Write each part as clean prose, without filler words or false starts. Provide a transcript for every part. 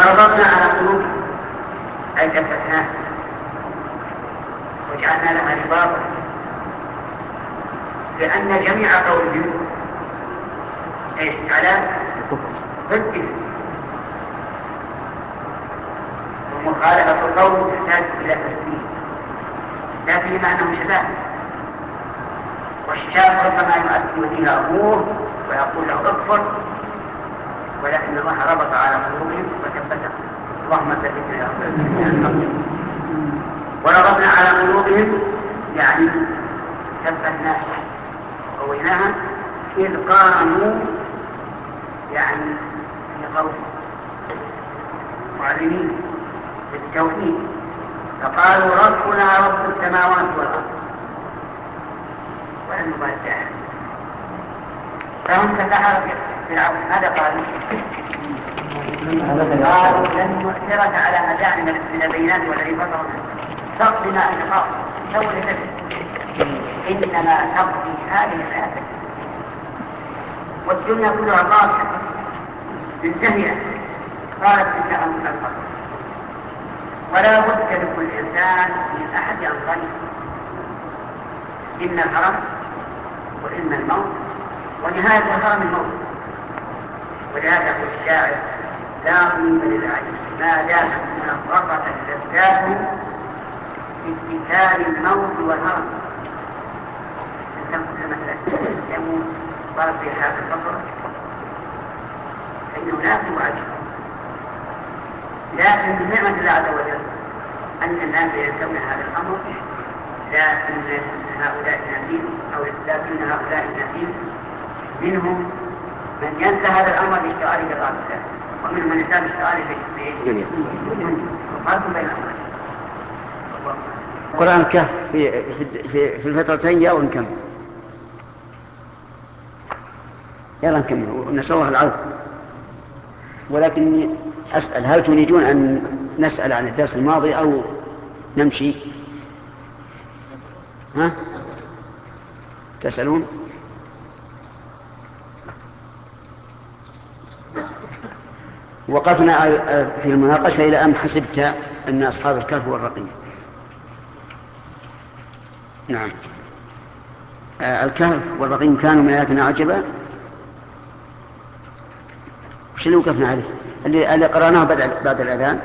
وربطنا على قلوبهم أي ثبتناها وجعلنا لها رباطا، لأن جميع قولهم على ضده، ومخالفة القول تحتاج إلى تسليم، لا فيه معنى شباب. والشاب ربما يؤدي فيها أمور ويقول له اكفر، ولكن الله ربط على قلوبهم وثبتهم. اللهم ثبتنا يا رب. وربطنا على قلوبهم يعني ثبتناها وقويناها إذ قاموا يعني في قول معلمين بالتوحيد، فقالوا ربنا رب السماوات والأرض ولم يبالي أحد. فهم كسحرة فرعون ماذا قالوا؟ قالوا لن نؤثرك على ما جاءنا من البينات والذي فطرنا، تقضي أن تخاف سوى لنفسك، إنما تقضي هذه الحياة والدنيا كلها باطلة منتهية، قالت إنها من القدر، ولا بد لكل إنسان من أحد أمرين، إما الهرم وإما الموت، ونهاية الهرم الموت. ولهذا يقول الشاعر لا قيمة للعين ما دامت منغصة لذاته في اتكال الموت والهرم. الإنسان كل مثلا يموت ضرب في حال البصر فإنه لا يقوم عجل، لكن بنعمة الله عز وجل أن الناس ينسون هذا الأمر، لكن هؤلاء النبيل منهم من ينسى هذا الأمر لاشتغاله بطاعة الله، ومنهم من ينسى لاشتغاله بالدنيا. وفرق بين الأمرين. قرآن الكهف في الفترتين يلا نكمل، يلا نكمل ونسأل الله العافية. ولكن أسأل هل تريدون أن نسأل عن الدرس الماضي أو نمشي؟ ها؟ تسألون؟ وقفنا في المناقشة إلى أن حسبت أن أصحاب الكهف والرقيم. نعم. الكهف والرقيم كانوا من آياتنا عجبا. وش اللي وقفنا عليه؟ اللي قرأناه بعد الأذان،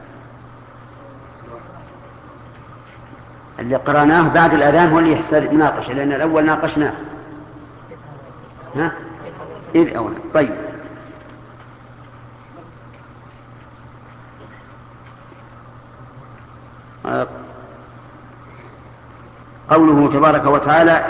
اللي قرأناه بعد الأذان هو اللي يحتاج مناقشة، لأن الأول ناقشناه. ها؟ إذ أول. طيب. قوله تبارك وتعالى